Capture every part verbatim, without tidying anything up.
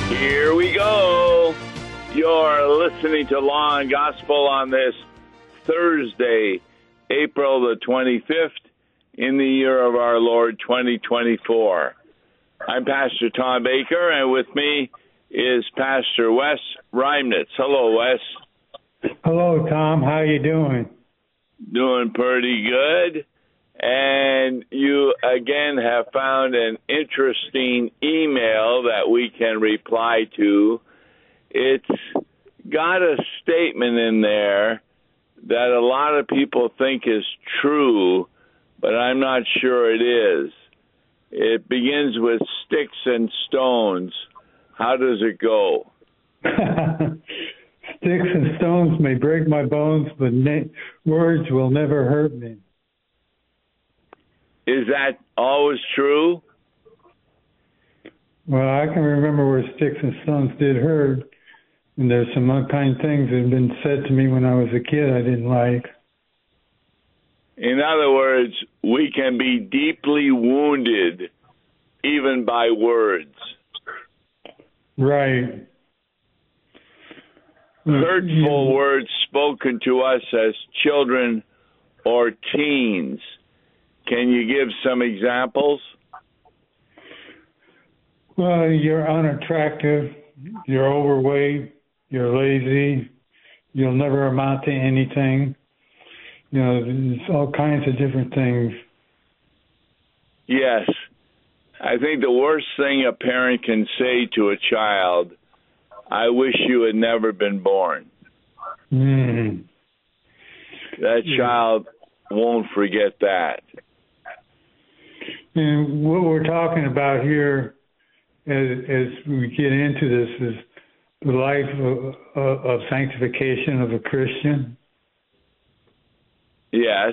Here we go. You're listening to Law and Gospel on this Thursday, April the twenty-fifth, in the year of our Lord twenty twenty-four. I'm Pastor Tom Baker, and with me is Pastor Wes Reimnitz. Hello, Wes. Hello, Tom. How you doing? Doing pretty good. And you, again, have found an interesting email that we can reply to. It's got a statement in there that a lot of people think is true, but I'm not sure it is. It begins with sticks and stones. How does it go? Sticks and stones may break my bones, but na- words will never hurt me. Is that always true? Well, I can remember where sticks and stones did hurt, and there's some unkind things that have been said to me when I was a kid I didn't like. In other words, we can be deeply wounded even by words. Right. Hurtful words spoken to us as children or teens. Can you give some examples? Well, you're unattractive, you're overweight, you're lazy, you'll never amount to anything. You know, there's all kinds of different things. Yes. I think the worst thing a parent can say to a child, I wish you had never been born. Mm. That child won't forget that. And what we're talking about here as, as we get into this is the life of, of sanctification of a Christian. Yes.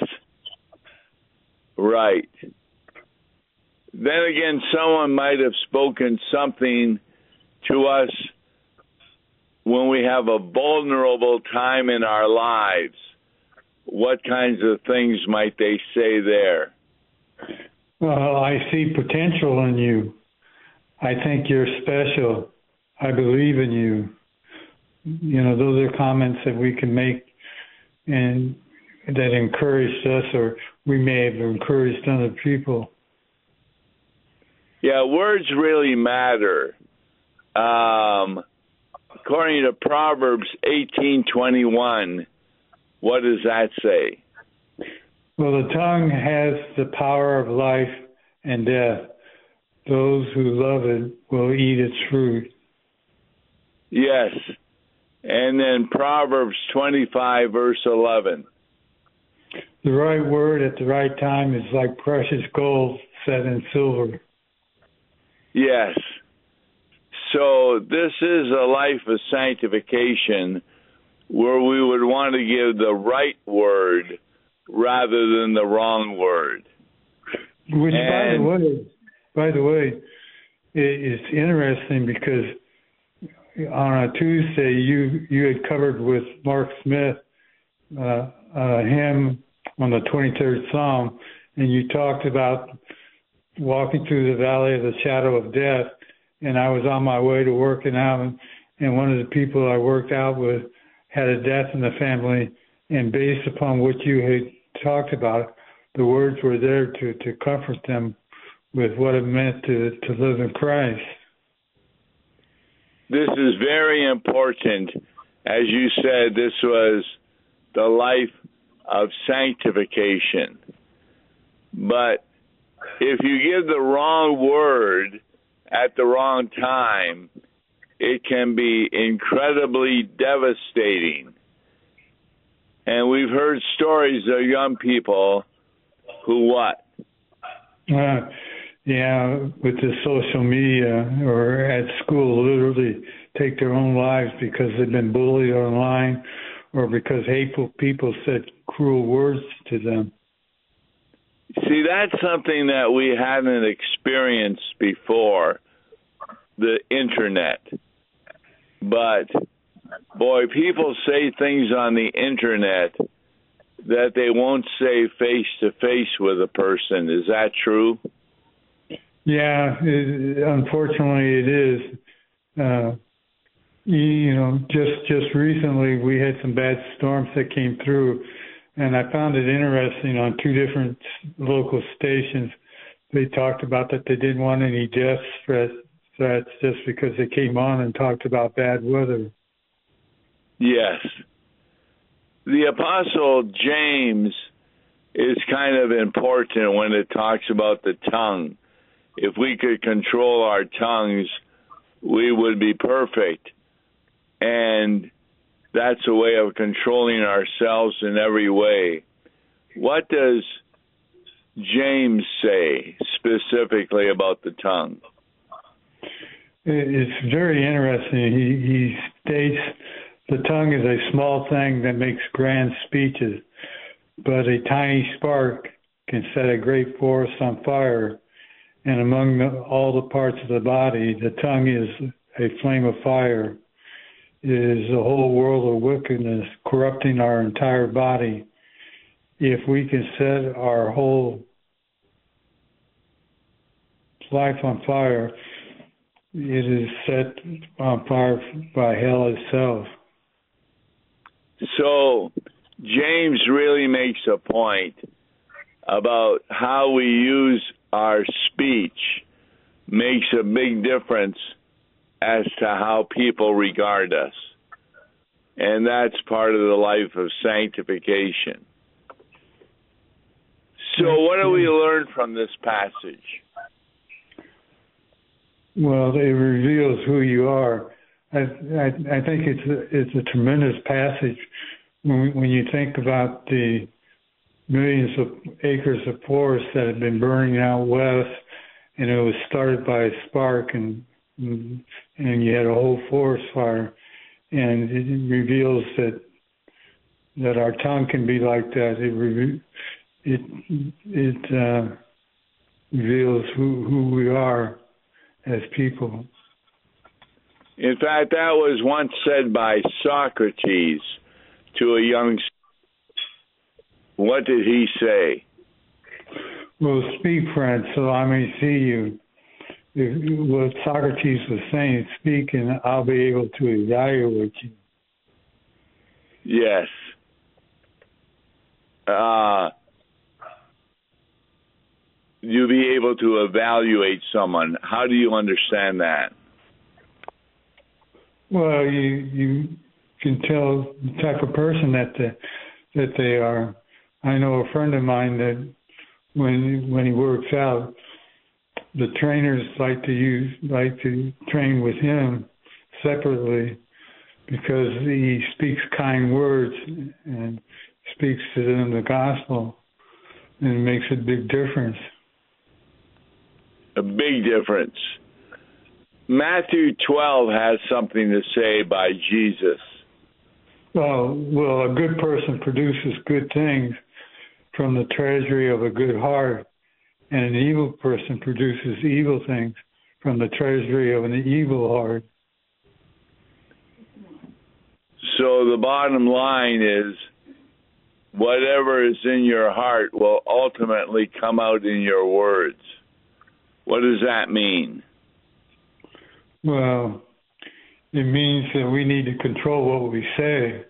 Right. Then again, someone might have spoken something to us when we have a vulnerable time in our lives. What kinds of things might they say there? Well, I see potential in you. I think you're special. I believe in you. You know, those are comments that we can make and that encouraged us, or we may have encouraged other people. Yeah, words really matter. Um, according to Proverbs eighteen twenty-one, what does that say? Well, the tongue has the power of life and death. Those who love it will eat its fruit. Yes. And then Proverbs twenty-five, verse eleven. The right word at the right time is like precious gold set in silver. Yes. So this is a life of sanctification where we would want to give the right word rather than the wrong word. Which, and, by the way, by the way, it's interesting because on a Tuesday you you had covered with Mark Smith uh, a hymn on the twenty-third Psalm, and you talked about walking through the valley of the shadow of death. And I was on my way to working out, and, and one of the people I worked out with had a death in the family, and based upon what you had talked about, the words were there to, to comfort them with what it meant to, to live in Christ. This is very important. As you said, this was the life of sanctification. But if you give the wrong word at the wrong time, it can be incredibly devastating. And we've heard stories of young people who what? Uh, yeah, with the social media or at school, literally take their own lives because they've been bullied online or because hateful people said cruel words to them. See, that's something that we hadn't experienced before, the internet. But, boy, people say things on the internet that they won't say face-to-face with a person. Is that true? Yeah, it, unfortunately it is. uh, you, you know, just just recently we had some bad storms that came through, and I found it interesting on two different local stations. They talked about that they didn't want any death threats, threats just because they came on and talked about bad weather. Yes. The Apostle James is kind of important when it talks about the tongue. If we could control our tongues, we would be perfect. And that's a way of controlling ourselves in every way. What does James say specifically about the tongue? It's very interesting. He, he states the tongue is a small thing that makes grand speeches, but a tiny spark can set a great forest on fire. And among the, all the parts of the body, the tongue is a flame of fire. It is a whole world of wickedness corrupting our entire body. If we can set our whole life on fire, it is set on fire by hell itself. So James really makes a point about how we use our speech makes a big difference as to how people regard us. And that's part of the life of sanctification. So what do we learn from this passage? Well, it reveals who you are. I, I, I think it's a, it's a tremendous passage when, when you think about the millions of acres of forest that have been burning out west, and it was started by a spark, and and you had a whole forest fire, and it reveals that that our tongue can be like that. It it it uh, reveals who who we are as people. In fact, that was once said by Socrates to a young. What did he say? Well, speak, friend, so I may see you. If, what Socrates was saying, speak, and I'll be able to evaluate you. Yes. Uh, you'll be able to evaluate someone. How do you understand that? Well, you you can tell the type of person that the, that they are. I know a friend of mine that when when he works out, the trainers like to use like to train with him separately because he speaks kind words and speaks to them the gospel, and it makes a big difference. A big difference. Matthew twelve has something to say by Jesus. Well, well, a good person produces good things from the treasury of a good heart, and an evil person produces evil things from the treasury of an evil heart. So the bottom line is, whatever is in your heart will ultimately come out in your words. What does that mean? Well, it means that we need to control what we say.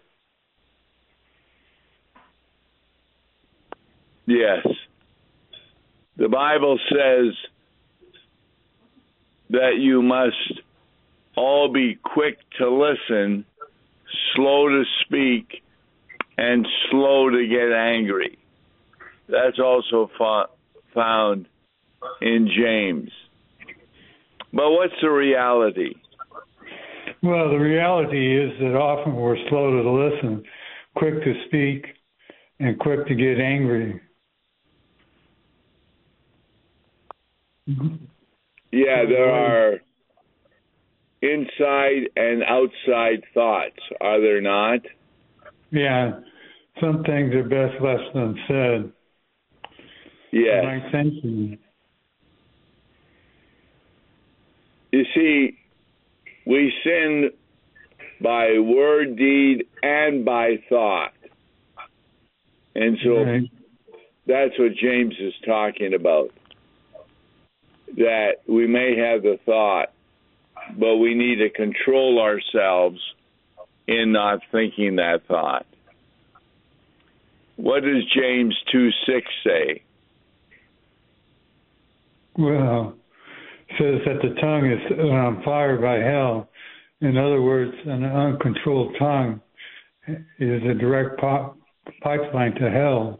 Yes. The Bible says that you must all be quick to listen, slow to speak, and slow to get angry. That's also fo- found in James. But what's the reality? Well, the reality is that often we're slow to listen, quick to speak, and quick to get angry. Yeah, there are inside and outside thoughts, are there not? Yeah, some things are best left unsaid. Yes. Right thinking. You see, we sin by word, deed, and by thought. And so right. That's what James is talking about. That we may have the thought, but we need to control ourselves in not thinking that thought. What does James two six say? Well, it says that the tongue is on fire by hell. In other words, an uncontrolled tongue is a direct pop, pipeline to hell.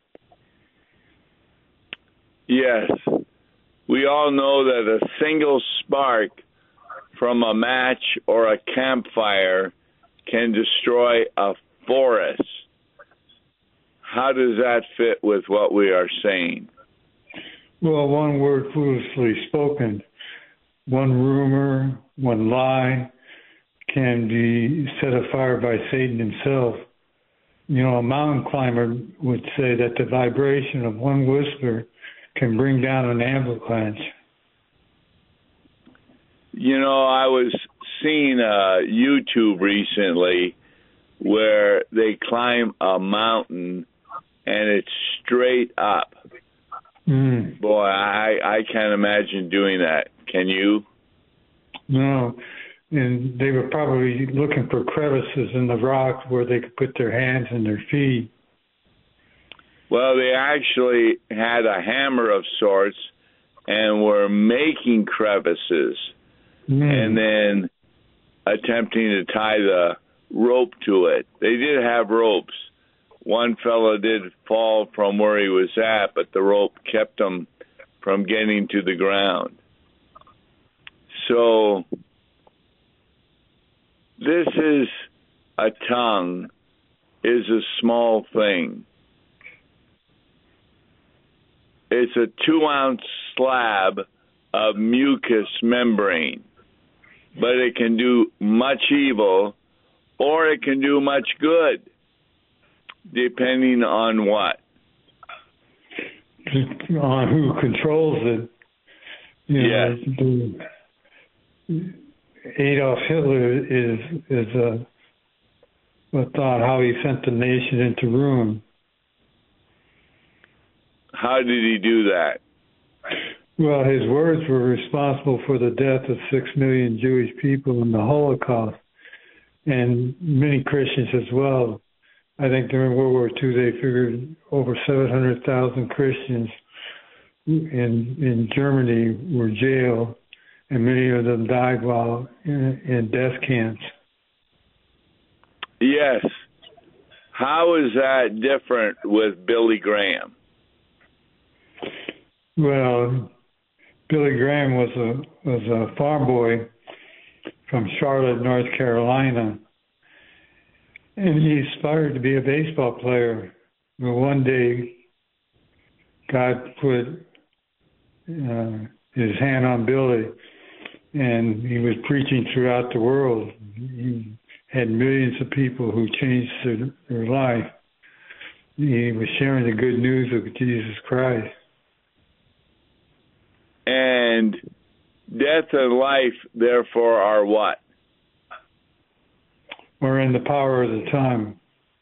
Yes. We all know that a single spark from a match or a campfire can destroy a forest. How does that fit with what we are saying? Well, one word foolishly spoken, one rumor, one lie can be set afire by Satan himself. You know, a mountain climber would say that the vibration of one whisper can bring down an avalanche. You know, I was seeing uh, YouTube recently where they climb a mountain and it's straight up. Mm. Boy, I, I can't imagine doing that. Can you? No. And they were probably looking for crevices in the rocks where they could put their hands and their feet. Well, they actually had a hammer of sorts and were making crevices Mm. and then attempting to tie the rope to it. They did have ropes. One fellow did fall from where he was at, but the rope kept him from getting to the ground. So this is a tongue, is a small thing. It's a two-ounce slab of mucous membrane, but it can do much evil or it can do much good, depending on what? On who controls it. You know, yes. The, Adolf Hitler is is a, a thought how he sent the nation into ruin. How did he do that? Well, his words were responsible for the death of six million Jewish people in the Holocaust, and many Christians as well. I think during World War Two, they figured over seven hundred thousand Christians in in Germany were jailed, and many of them died while in, in death camps. Yes. How is that different with Billy Graham? Well, Billy Graham was a was a farm boy from Charlotte, North Carolina, and he aspired to be a baseball player. But one day, God put uh, his hand on Billy, and he was preaching throughout the world. He had millions of people who changed their, their life. He was sharing the good news of Jesus Christ. And death and life, therefore, are what? We're in the power of the tongue.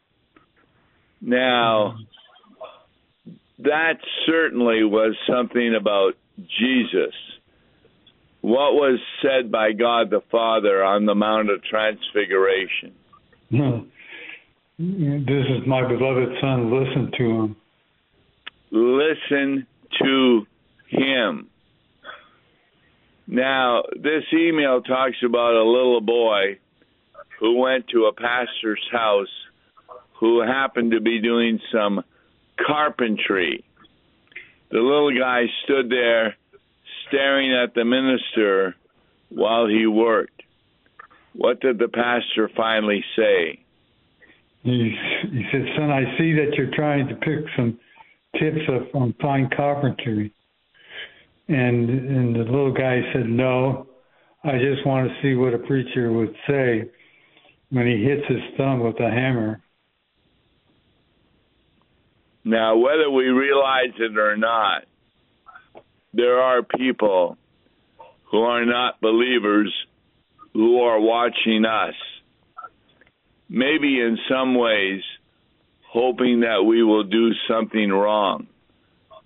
Now, that certainly was something about Jesus. What was said by God the Father on the Mount of Transfiguration? No. This is my beloved Son, listen to him. Listen to him. Now, this email talks about a little boy who went to a pastor's house who happened to be doing some carpentry. The little guy stood there staring at the minister while he worked. What did the pastor finally say? He, he said, "Son, I see that you're trying to pick some tips up on fine carpentry." And, and the little guy said, "No, I just want to see what a preacher would say when he hits his thumb with a hammer." Now, whether we realize it or not, there are people who are not believers who are watching us, maybe in some ways hoping that we will do something wrong.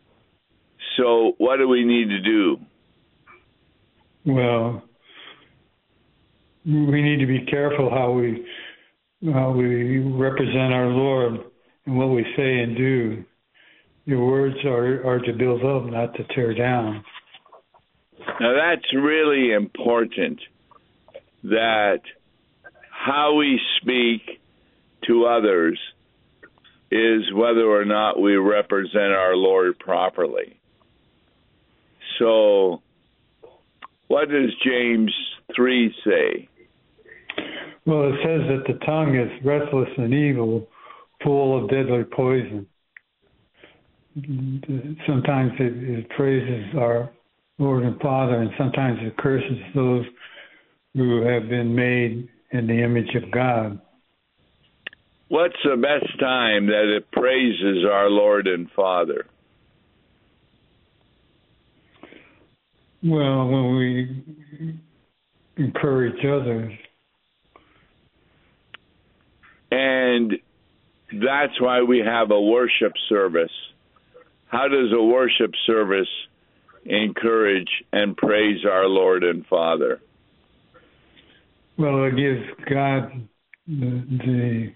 So what do we need to do? Well, we need to be careful how we how we represent our Lord and what we say and do. Your words are, are to build up, not to tear down. Now that's really important, that how we speak to others is whether or not we represent our Lord properly. So, what does James three say? Well, it says that the tongue is restless and evil, full of deadly poison. Sometimes it, it praises our Lord and Father, and sometimes it curses those who have been made in the image of God. What's the best time that it praises our Lord and Father? Well, when we encourage others. And that's why we have a worship service. How does a worship service encourage and praise our Lord and Father? Well, it gives God the, the,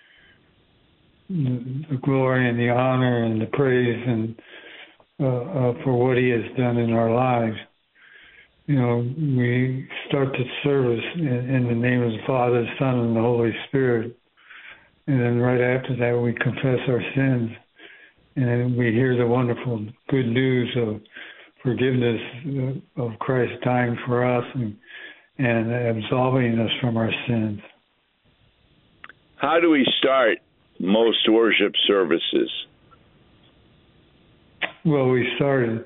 the glory and the honor and the praise and uh, uh, for what He has done in our lives. You know, we start the service in, in the name of the Father, the Son, and the Holy Spirit. And then right after that, we confess our sins. And then we hear the wonderful good news of forgiveness of Christ dying for us and, and absolving us from our sins. How do we start most worship services? Well, we started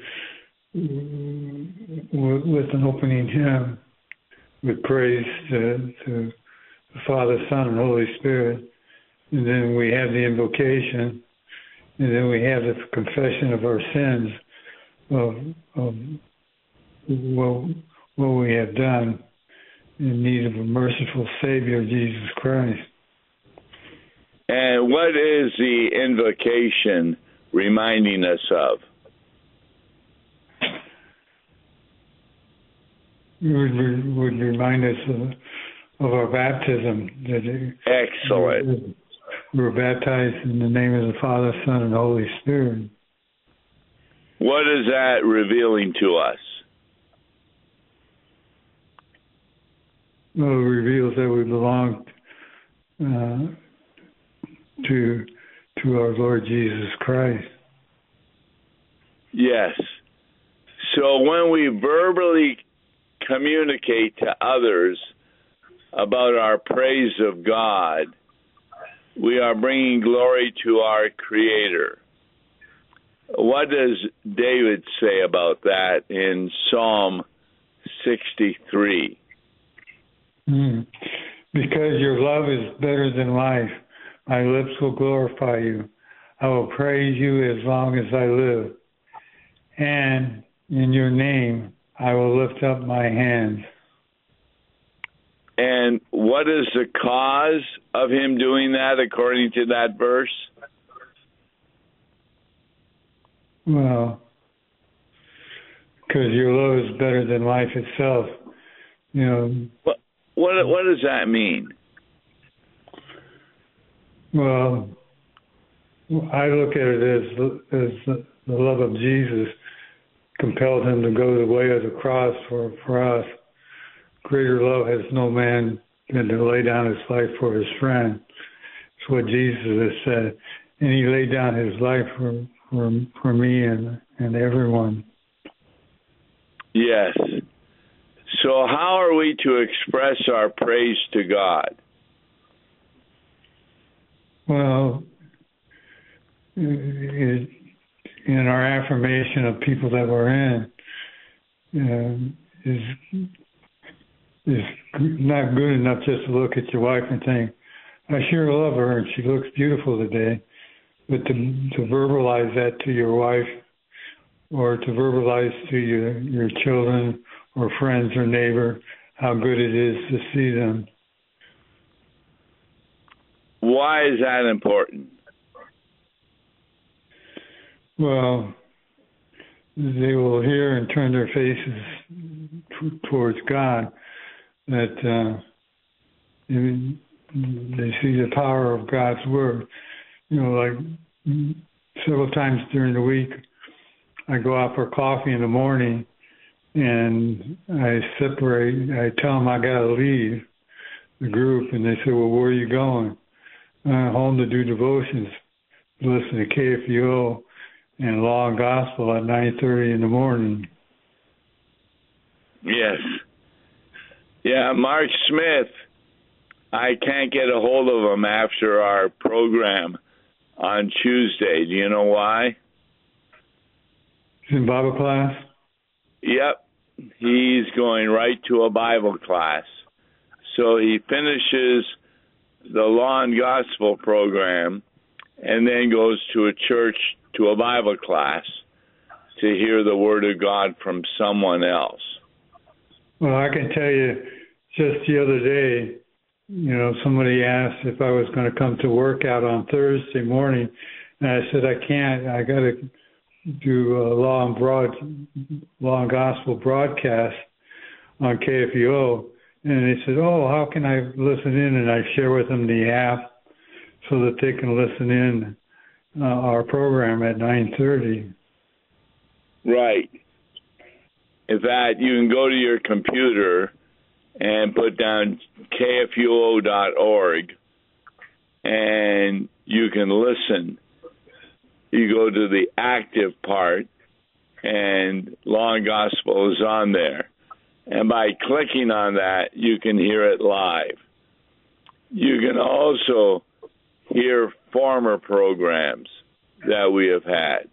with an opening hymn with praise to, to the Father, Son, and Holy Spirit. And then we have the invocation, and then we have the confession of our sins, of, of what, what we have done in need of a merciful Savior, Jesus Christ. And what is the invocation reminding us of? It would, would remind us of, of our baptism. That Excellent. We were baptized in the name of the Father, Son, and Holy Spirit. What is that revealing to us? Well, it reveals that we belong uh, to to our Lord Jesus Christ. Yes. So when we verbally communicate to others about our praise of God, we are bringing glory to our Creator. What does David say about that in Psalm sixty-three? Mm. Because your love is better than life, my lips will glorify you. I will praise you as long as I live. And in your name, I will lift up my hands. And what is the cause of him doing that according to that verse? Well, because your love is better than life itself. You know. What what, what does that mean? Well, I look at it as as the love of Jesus compelled him to go the way of the cross for, for us. Greater love has no man than to lay down his life for his friend. It's what Jesus has said. And he laid down his life for for, for me and, and everyone. Yes. So how are we to express our praise to God? Well, it, in our affirmation of people that we're in, uh, is is not good enough just to look at your wife and think, I sure love her and she looks beautiful today. But to, to verbalize that to your wife or to verbalize to your, your children or friends or neighbor how good it is to see them. Why is that important? Well, they will hear and turn their faces t- towards God, that uh, and they see the power of God's word. You know, like several times during the week, I go out for coffee in the morning, and I separate. I tell them I got to leave the group, and they say, "Well, where are you going?" I'm home to do devotions, listen to K F U O and Law and Gospel at nine thirty in the morning. Yes. Yeah, Mark Smith, I can't get a hold of him after our program on Tuesday. Do you know why? He's in Bible class? Yep. He's going right to a Bible class. So he finishes the Law and Gospel program and then goes to a church, to a Bible class, to hear the Word of God from someone else. Well, I can tell you, just the other day, you know, somebody asked if I was going to come to work out on Thursday morning, and I said I can't. I got to do a Law and Broad, Law and Gospel broadcast on K F U O, and they said, "Oh, how can I listen in?" And I share with them the app so that they can listen in uh, our program at nine thirty. Right. In fact, you can go to your computer and put down K F U O dot org, and you can listen. You go to the active part, and Law and Gospel is on there. And by clicking on that, you can hear it live. You can also hear former programs that we have had.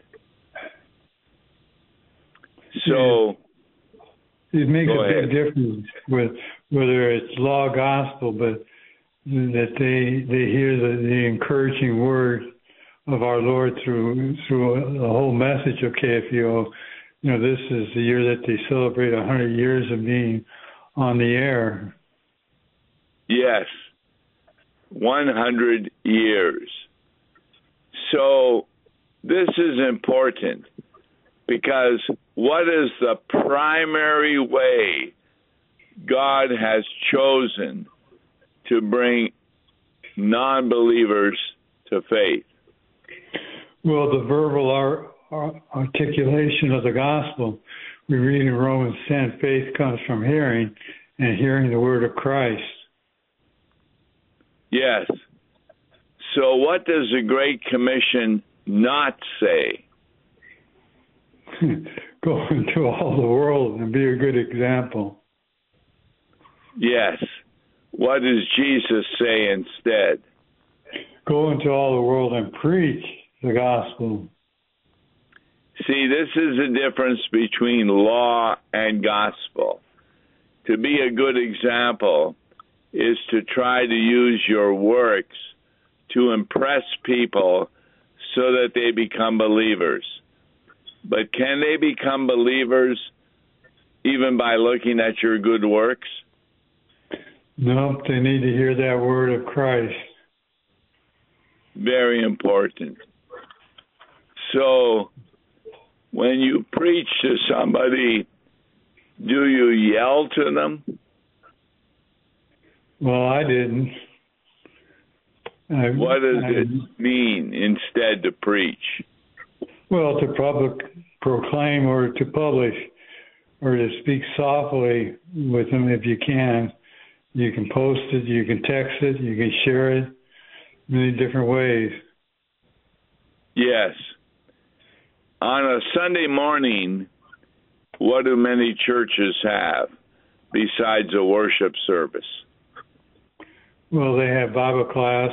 So it makes go a ahead. big difference with whether it's Law Gospel, but that they they hear the, the encouraging word of our Lord through through the whole message of K F U O. You know, this is the year that they celebrate one hundred years of being on the air. Yes, one hundred years. So this is important because what is the primary way God has chosen to bring non-believers to faith? Well, the verbal art, articulation of the gospel. We read in Romans ten, faith comes from hearing, and hearing the word of Christ. Yes. So what does the Great Commission not say? Go into all the world and be a good example. Yes. What does Jesus say instead? Go into all the world and preach the gospel. See, this is the difference between law and gospel. To be a good example is to try to use your works to impress people so that they become believers. But can they become believers even by looking at your good works? No, they need to hear that word of Christ. Very important. So, when you preach to somebody, do you yell to them? Well, I didn't. I, What does I, it mean instead to preach? Well, to public proclaim or to publish or to speak softly with them if you can. You can post it, you can text it, you can share it, many different ways. Yes. On a Sunday morning, what do many churches have besides a worship service? Well, they have Bible class,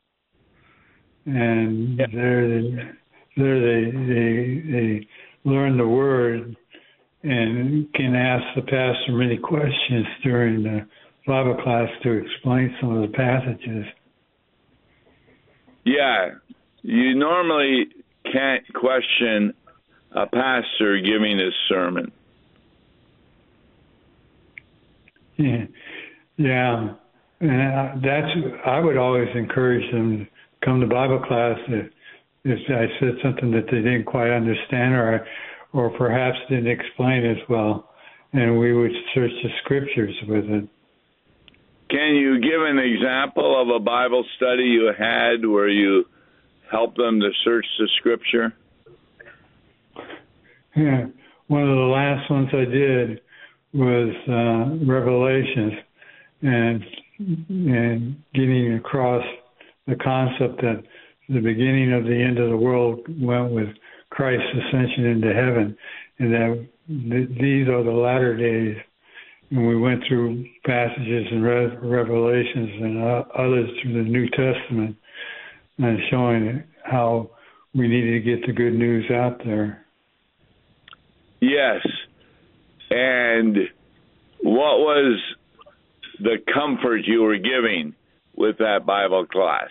and yeah. there, they, there they, they they learn the Word and can ask the pastor many questions during the Bible class to explain some of the passages. Yeah. You normally can't question a pastor giving his sermon. Yeah, yeah, and that's I would always encourage them to come to Bible class if, if I said something that they didn't quite understand or or perhaps didn't explain as well, and we would search the scriptures with it. Can you give an example of a Bible study you had where you helped them to search the Scripture? Yeah, one of the last ones I did was uh, Revelations, and and getting across the concept that the beginning of the end of the world went with Christ's ascension into heaven, and that th- these are the latter days. And we went through passages in Re- Revelations and uh, others through the New Testament, and showing how we needed to get the good news out there. Yes. And what was the comfort you were giving with that Bible class?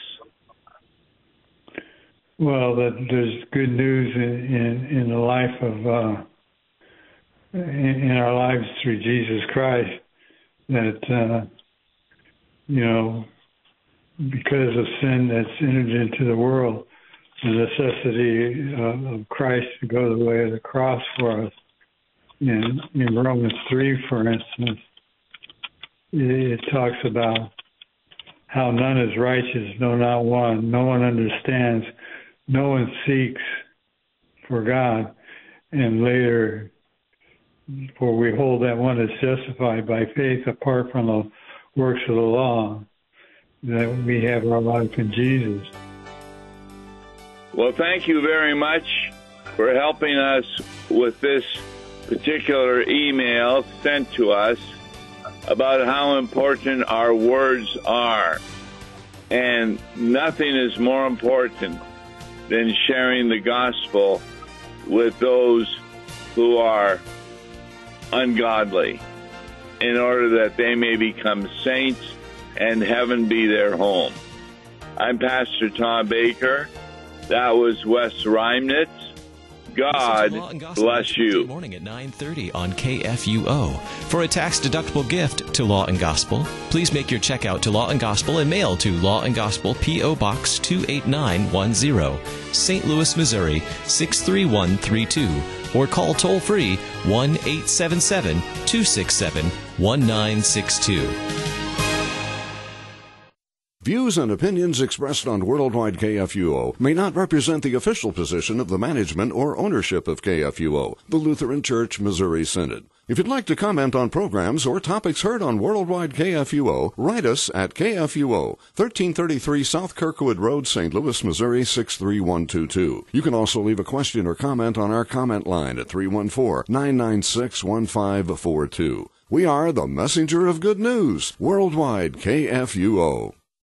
Well, that there's good news in, in, in the life of, uh, in, in our lives through Jesus Christ, that, uh, you know, because of sin that's entered into the world, the necessity of, of Christ to go the way of the cross for us. In, in Romans three, for instance, it, it talks about how none is righteous, no, not one. No one understands. No one seeks for God. And later, for we hold that one is justified by faith apart from the works of the law, that we have our life in Jesus. Well, thank you very much for helping us with this particular email sent to us about how important our words are. And nothing is more important than sharing the gospel with those who are ungodly in order that they may become saints and heaven be their home. I'm Pastor Tom Baker. That was Wes Reimnitz. God bless you. Morning at nine thirty on K F U O. For a tax-deductible gift to Law and Gospel, please make your check out to Law and Gospel and mail to Law and Gospel, P O. Box two eight nine one zero, Saint Louis, Missouri six three one three two, or call toll-free one eight seven seven, two six seven, one nine six two. Views and opinions expressed on Worldwide K F U O may not represent the official position of the management or ownership of K F U O, the Lutheran Church Missouri Synod. If you'd like to comment on programs or topics heard on Worldwide K F U O, write us at K F U O, thirteen thirty-three South Kirkwood Road, Saint Louis, Missouri six three one two two. You can also leave a question or comment on our comment line at three one four, nine nine six, one five four two. We are the messenger of good news, Worldwide K F U O.